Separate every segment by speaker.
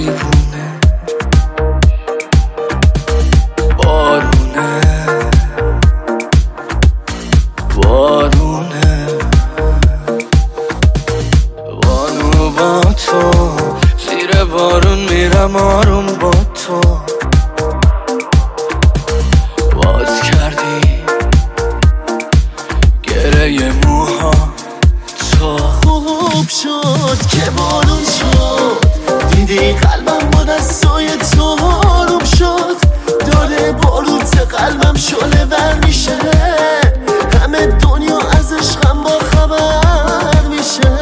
Speaker 1: دیوونه بارونه بارونه بانو با تو زیر بارون میرم آروم با تو باز کردی گره موها تو
Speaker 2: خوب شد که بارون شد دیدی قلبم با دستای تو آروم شد داره باروت قلبم شله ور میشه همه دنیا از عشقم با خبر میشه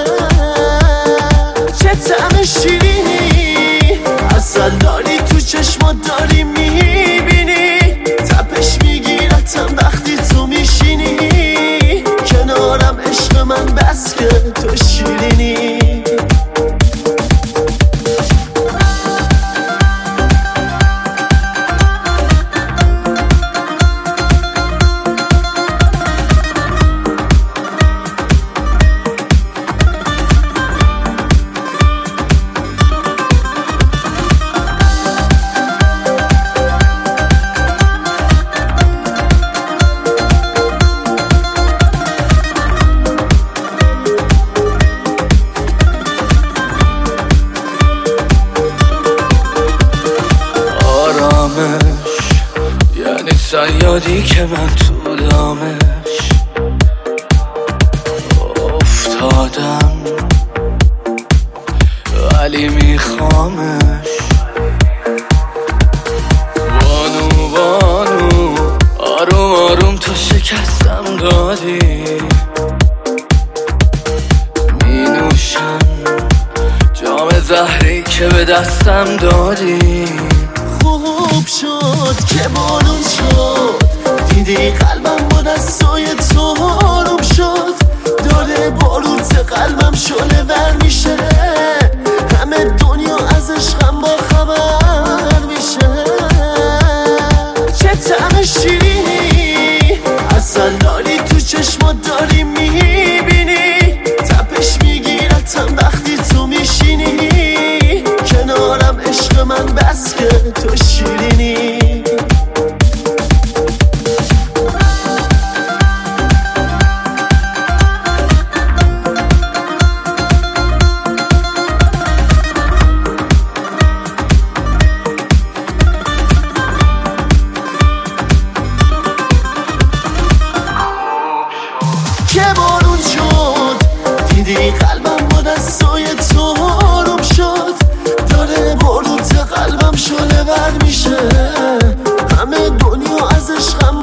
Speaker 2: چه طعم شیرینی اصل داری تو چشمات داری میبینی تپش میگیرتم وقتی تو میشینی کنارم عشق من بس که تو شیرینی
Speaker 1: یعنی صیادی که من تو دامش افتادم ولی میخوامش بانو بانو آروم آروم تو شکستم دادی می نوشم جام زهری که به دستم دادی
Speaker 2: خوب شد که بارون شد دیدی قلبم با دستای تو آروم شد داره باروت قلبم شله ور میشه همه دنیا از عشقم با خبر میشه چه طعم شیرینی اصل داری تو چشمات داری میبینی تپش میگیرتم وقتی تو میشینی کنارم عشق من بس که تو شیرینی که بارون شد دیدی قلبم با دستای تو آروم شد داره باروت قلبم شله ور میشه همه دنیا از عشقم